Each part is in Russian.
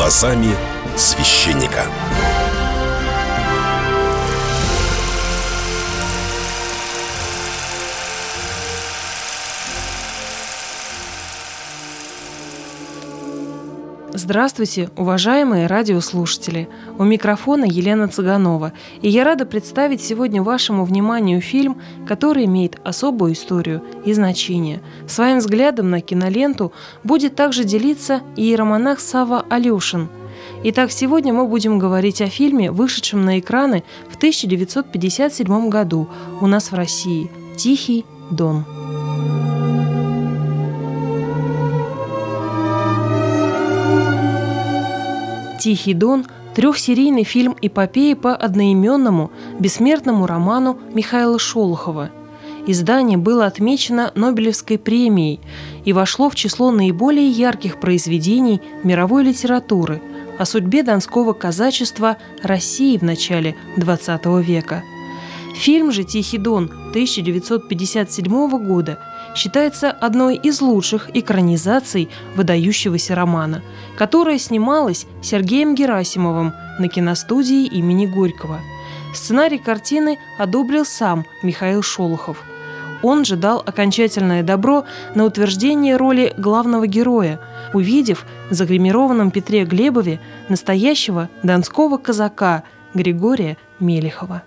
глазами священника. Здравствуйте, уважаемые радиослушатели! У микрофона Елена Цыганова, и я рада представить сегодня вашему вниманию фильм, который имеет особую историю и значение. Своим взглядом на киноленту будет также делиться и иеромонах Савва Алешин. Итак, сегодня мы будем говорить о фильме, вышедшем на экраны в 1957 году у нас в России «Тихий Дон». «Тихий Дон» – трехсерийный фильм-эпопеи по одноименному, бессмертному роману Михаила Шолохова. Издание было отмечено Нобелевской премией и вошло в число наиболее ярких произведений мировой литературы о судьбе донского казачества России в начале XX века. Фильм же «Тихий Дон» 1957 года считается одной из лучших экранизаций выдающегося романа, которая снималась Сергеем Герасимовым на киностудии имени Горького. Сценарий картины одобрил сам Михаил Шолохов. Он же дал окончательное добро на утверждение роли главного героя, увидев в загримированном Петре Глебове настоящего донского казака Григория Мелихова.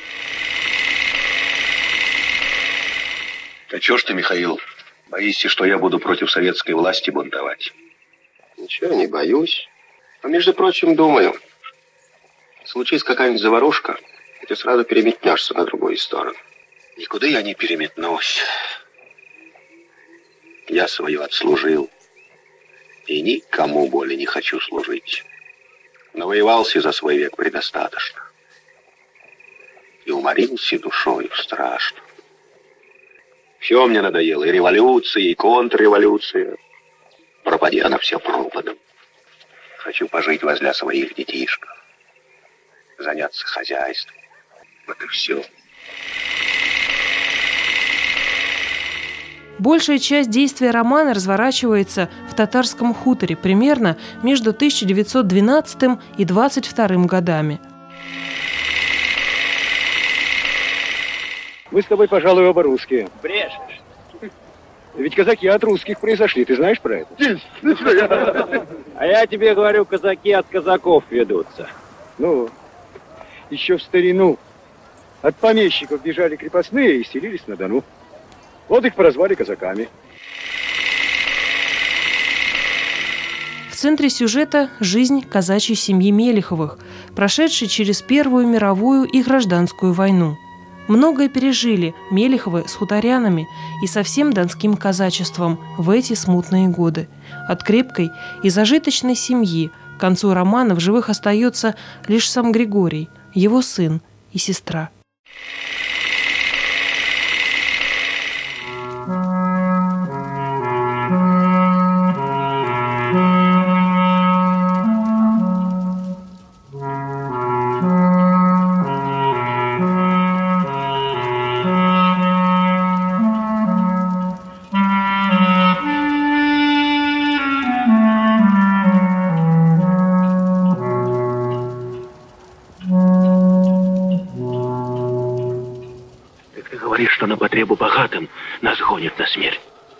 А чё ж ты, Михаил, боишься, что я буду против советской власти бунтовать? Ничего, не боюсь. А между прочим, думаю, случится какая-нибудь заварушка, и ты сразу переметнешься на другую сторону. Никуда я не переметнусь. Я свое отслужил. И никому более не хочу служить. Навоевался за свой век предостаточно. И уморился душою страшно. Все мне надоело, и революция, и контрреволюция. Пропади она все пропадом. Хочу пожить возле своих детишков. Заняться хозяйством. Вот и все. Большая часть действия романа разворачивается в татарском хуторе примерно между 1912 и 22 годами. Мы с тобой, пожалуй, оба русские. Брешешь. Ведь казаки от русских произошли, ты знаешь про это? А я тебе говорю, казаки от казаков ведутся. Ну, еще в старину от помещиков бежали крепостные и селились на Дону. Вот их прозвали казаками. В центре сюжета – жизнь казачьей семьи Мелиховых, прошедшей через Первую мировую и гражданскую войну. Многое пережили Мелиховы с хуторянами и со всем донским казачеством в эти смутные годы. От крепкой и зажиточной семьи к концу романа в живых остается лишь сам Григорий, его сын и сестра. Что на потребу богатым нас гонит на смерть.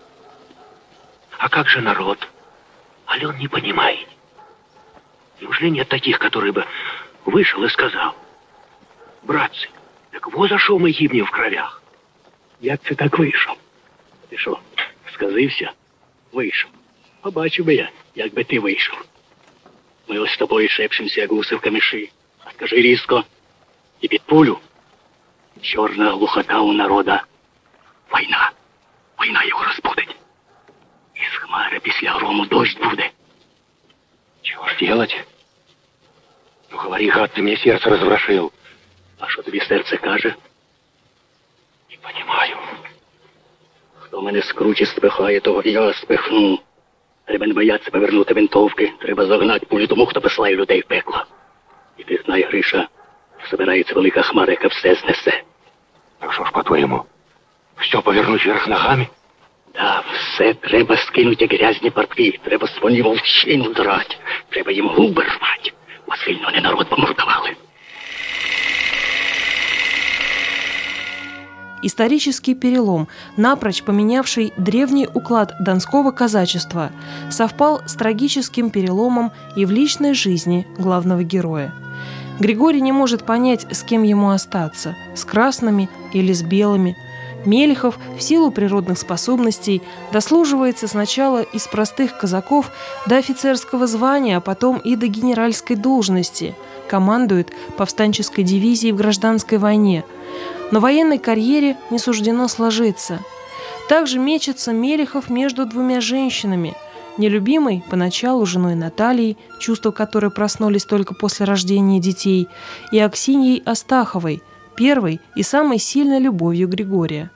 А как же народ? Али он не понимает? Неужели нет таких, которые бы вышел и сказал: братцы, так во за що ми гибнем в кровях? Як це так вийшов? Ти що, сказився? Вийшов. Побачив би я, як би ти вийшов. Ми ось з тобою шепчемося, як гуси в камиші. А скажи різко, і під пулю. Чорна глухота у народа. Війна. Війна його розбудить. Із хмари після грому дощ буде. Чего ж делать? Ну, говори, гад, ты мне сердце разворошил. А що тобі серце каже? Не понимаю. Хто мене з кручі спихає, того і я спихну. Треба не боятися повернути винтовки. Треба загнати пулю тому, хто посилає людей в пекло. І ти знай, Гриша, собирається велика хмара, яка все знесе. Так що ж, по-твоєму, все повернуть вверх ногами? Да, все треба скинути грязні партки, треба свою вовчину драть, треба їм губи рвати, бо сильно не народ помордовали. Исторический перелом, напрочь поменявший древний уклад донского казачества, совпал с трагическим переломом и в личной жизни главного героя. Григорий не может понять, с кем ему остаться – с красными или с белыми. Мелехов в силу природных способностей дослуживается сначала из простых казаков до офицерского звания, а потом и до генеральской должности, командует повстанческой дивизией в гражданской войне. Но военной карьере не суждено сложиться. Также мечется Мелехов между двумя женщинами – нелюбимой поначалу женой Натальей, чувства которой проснулись только после рождения детей, и Аксиньей Астаховой, первой и самой сильной любовью Григория.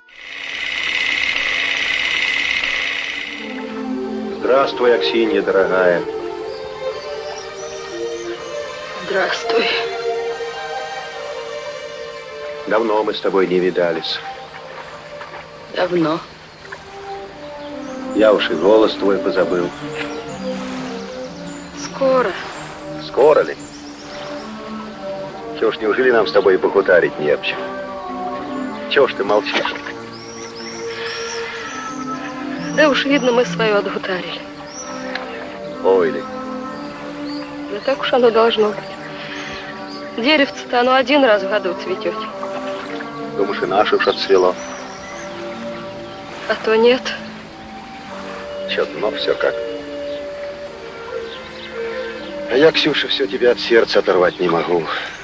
Здравствуй, Аксинья, дорогая. Здравствуй. Давно мы с тобой не видались. Давно. Я уж и голос твой позабыл. Скоро. Скоро ли? Чего ж, неужели нам с тобой и похутарить не об чем? Чего ж ты молчишь? Да уж видно, мы свое отгутарили. Ой ли. Да так уж оно должно быть. Деревце-то оно один раз в году цветет. Думаешь, и наше уж отцвело? А то нет. Чудно все как. А я, Ксюша, все тебя от сердца оторвать не могу.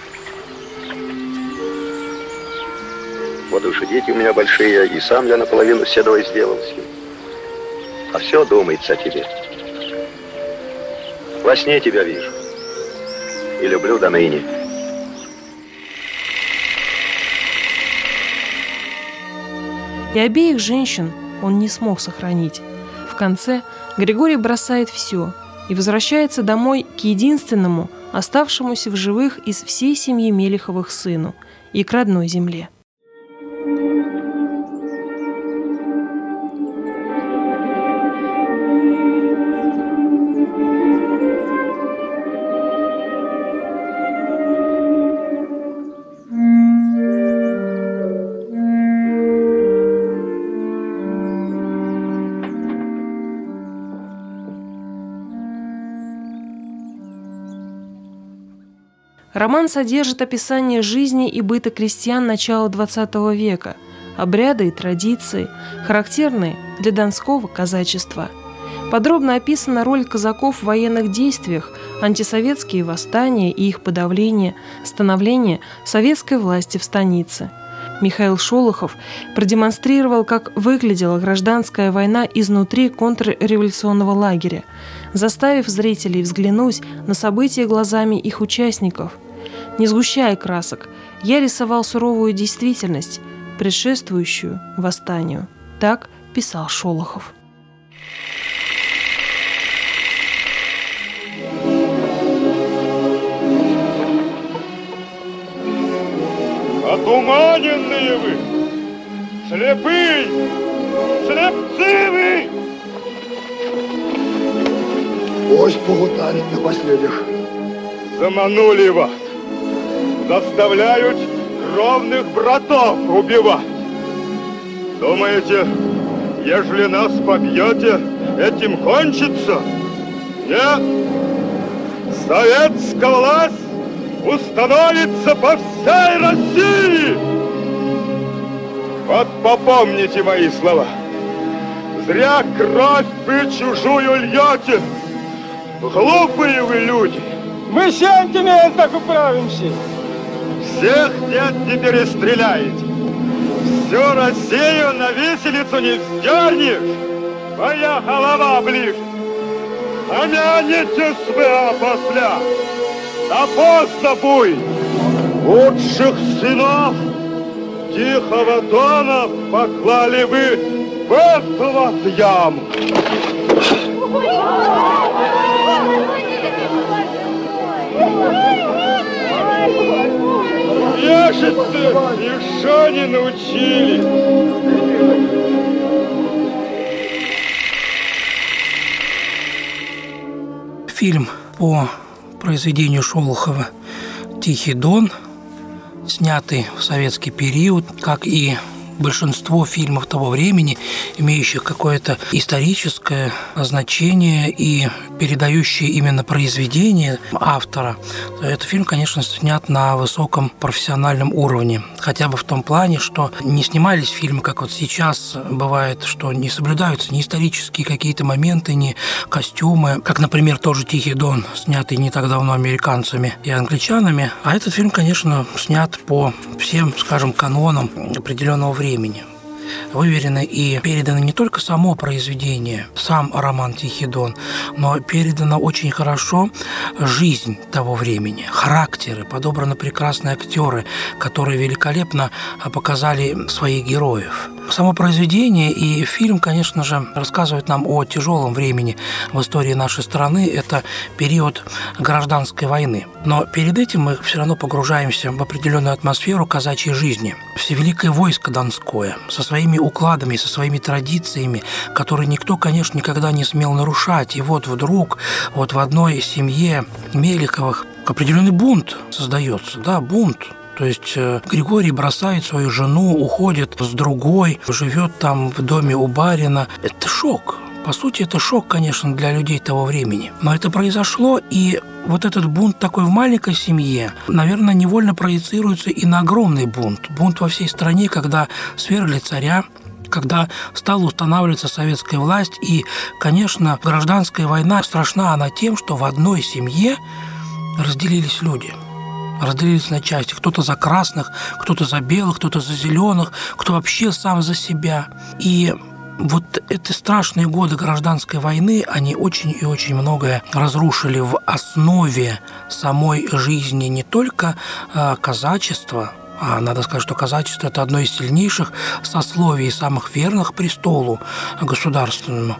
Вот уж и дети у меня большие, и сам я наполовину седой сделался. А все думается о тебе. Во сне тебя вижу. И люблю до ныне. И обеих женщин он не смог сохранить. В конце Григорий бросает все и возвращается домой к единственному, оставшемуся в живых из всей семьи Мелеховых сыну и к родной земле. Роман содержит описание жизни и быта крестьян начала XX века, обряды и традиции, характерные для донского казачества. Подробно описана роль казаков в военных действиях, антисоветские восстания и их подавление, становление советской власти в станице. Михаил Шолохов продемонстрировал, как выглядела гражданская война изнутри контрреволюционного лагеря, заставив зрителей взглянуть на события глазами их участников. Не сгущая красок, я рисовал суровую действительность, предшествующую восстанию. Так писал Шолохов. Отуманенные вы, слепые, слепцы вы! Пусть погутарит напоследок. Заманули вас, заставляют кровных братов убивать. Думаете, ежели нас побьете, этим кончится? Нет, советская власть установится по всей России. Вот попомните мои слова. Зря кровь вы чужую льете. Глупые вы люди. Мы 7 так управимся. Всех нет не перестреляете. Всю Россию на виселицу не вздернешь. Моя голова ближе. Помянете своего посля. Да поздно будет. Лучших сынов Тихого Дона поклали вы в эту вот яму. Вешаться еще не научились. фильм по произведению Шолохова «Тихий Дон», снятый в советский период, как и большинство фильмов того времени, имеющих какое-то историческое значение и передающие именно произведение автора, этот фильм, конечно, снят на высоком профессиональном уровне. Хотя бы в том плане, что не снимались фильмы, как вот сейчас бывает, что не соблюдаются ни исторические какие-то моменты, ни костюмы, как, например, тот же «Тихий Дон», снятый не так давно американцами и англичанами. А этот фильм, конечно, снят по всем, скажем, канонам определенного времени. Выверено и передано не только само произведение, сам роман «Тихий Дон», но передана очень хорошо жизнь того времени, характеры, подобраны прекрасные актеры, которые великолепно показали своих героев. Само произведение и фильм, конечно же, рассказывают нам о тяжелом времени в истории нашей страны. Это период гражданской войны. Но перед этим мы все равно погружаемся в определенную атмосферу казачьей жизни. Всевеликое войско Донское со своими укладами, со своими традициями, которые никто, конечно, никогда не смел нарушать. И вот вдруг вот в одной семье Мелиховых определенный бунт создается, да, бунт. То есть Григорий бросает свою жену, уходит с другой, живет там в доме у барина. Это шок. По сути, это шок, конечно, для людей того времени. Но это произошло, и вот этот бунт такой в маленькой семье, наверное, невольно проецируется и на огромный бунт. Бунт во всей стране, когда свергли царя, когда стала устанавливаться советская власть. И, конечно, гражданская война страшна она тем, что в одной семье разделились люди. Разделились на части. Кто-то за красных, кто-то за белых, кто-то за зеленых, кто вообще сам за себя. И вот эти страшные годы гражданской войны, они очень и очень многое разрушили в основе самой жизни не только казачества, а надо сказать, что казачество – это одно из сильнейших сословий, самых верных престолу государственному,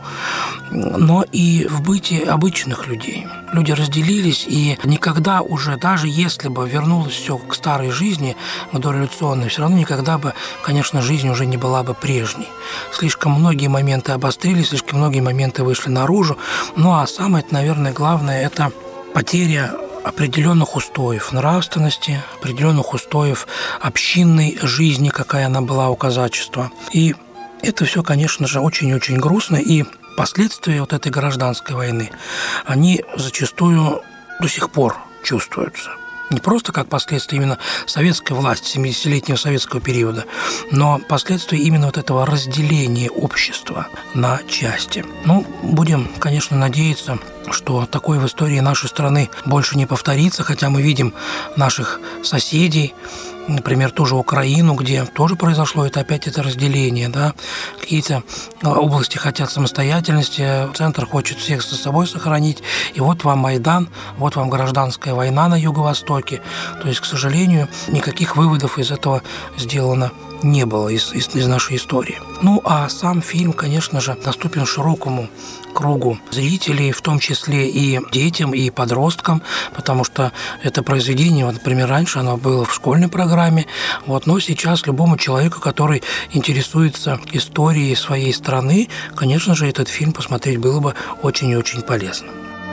но и в бытии обычных людей. Люди разделились, и никогда уже, даже если бы вернулось все к старой жизни, к дореволюционной, все равно никогда бы, конечно, жизнь уже не была бы прежней. Слишком многие моменты обострились, слишком многие моменты вышли наружу. Ну а самое, наверное, главное – это потеря определенных устоев нравственности, определенных устоев общинной жизни, какая она была у казачества. И это все, конечно же, очень-очень грустно, и последствия вот этой гражданской войны, они зачастую до сих пор чувствуются. Не просто как последствия именно советской власти, 70-летнего советского периода, но последствия именно вот этого разделения общества на части. Ну, будем, конечно, надеяться, что такое в истории нашей страны больше не повторится, хотя мы видим наших соседей, например, ту же Украину, где тоже произошло опять это разделение, да, какие-то области хотят самостоятельности, центр хочет всех со собой сохранить, и вот вам Майдан, вот вам гражданская война на Юго-Востоке. То есть, к сожалению, никаких выводов из этого сделано не было из нашей истории. Ну, а сам фильм, конечно же, доступен широкому кругу зрителей, в том числе и детям, и подросткам, потому что это произведение, вот, например, раньше оно было в школьной программе, вот, но сейчас любому человеку, который интересуется историей своей страны, конечно же, этот фильм посмотреть было бы очень и очень полезно.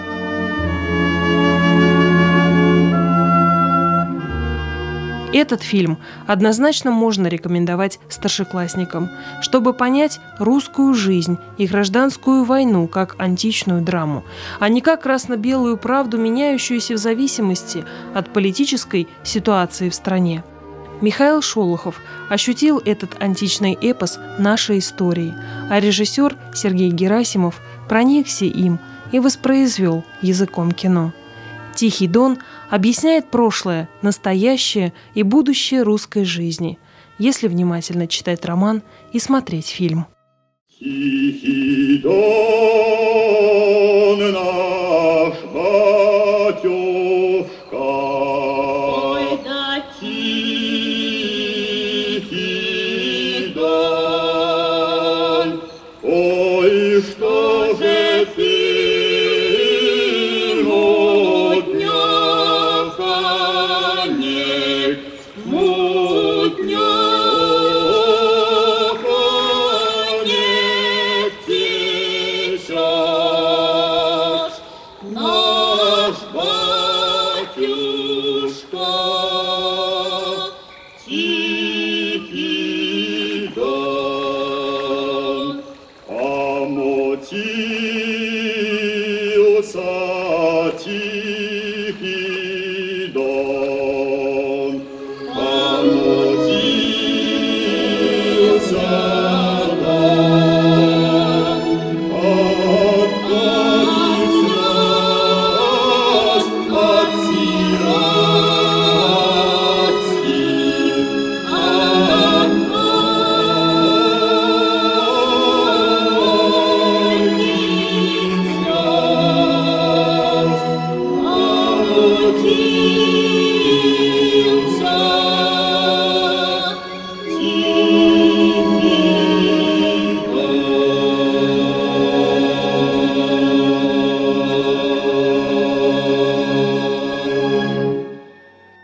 Этот фильм однозначно можно рекомендовать старшеклассникам, чтобы понять русскую жизнь и гражданскую войну как античную драму, а не как красно-белую правду, меняющуюся в зависимости от политической ситуации в стране. Михаил Шолохов ощутил этот античный эпос нашей истории, а режиссер Сергей Герасимов проникся им и воспроизвел языком кино. «Тихий Дон» объясняет прошлое, настоящее и будущее русской жизни, если внимательно читать роман и смотреть фильм. Тихий Дон наш, батюшка, ой, да тихий Дон, ой, что же ты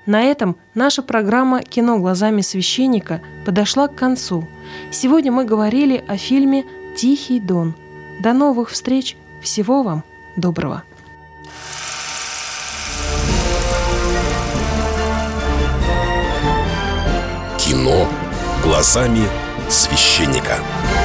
На этом наша программа «Кино глазами священника» подошла к концу. Сегодня мы говорили о фильме «Тихий Дон». До новых встреч! Всего вам доброго! Кино глазами священника.